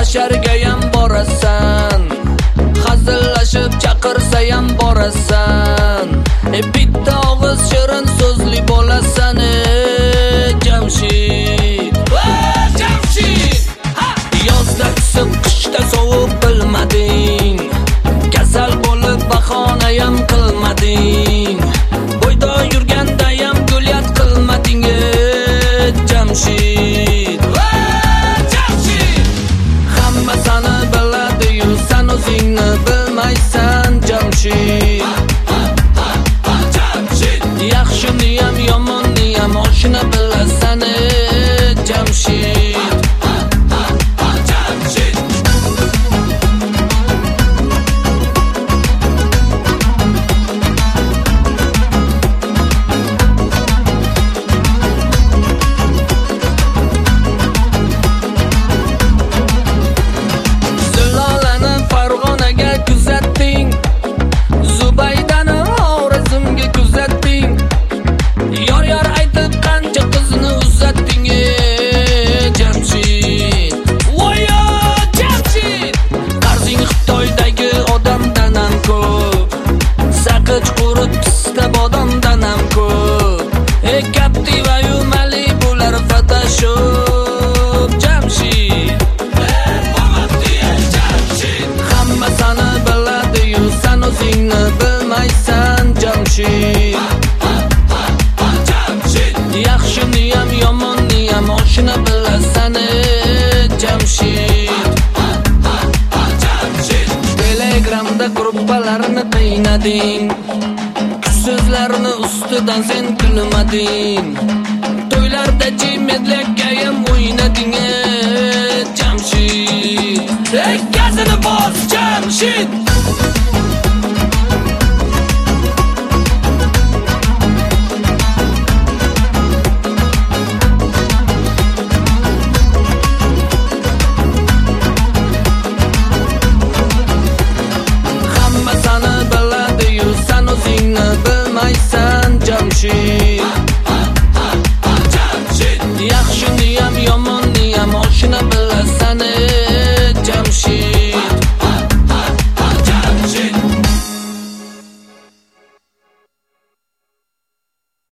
Hashargayam borasan, hazillashib chaqirsa ham borasan. Bitta og'iz shirin so'zli bo'lasan, Jamshid. Jamshid! Yozda isib, qishda sovuq bilmading. Kasal bo'lib bahona ham qilmading. Bo'yda yurganda ham gulyat qilmading, Jamshid. Hamma seni biladi-yu, sen o'zingni bilmaysan, Jamshid. Yaxshini ham yomonni ham oshna bilasan, Jamshid. Yaxshini ham yomonni ham oshna bilasan, Jamshid. Telegramda gruppalarni qiynading, kuchsizlarni ustidan sen kulmading. To'ylarda jimedlakkayam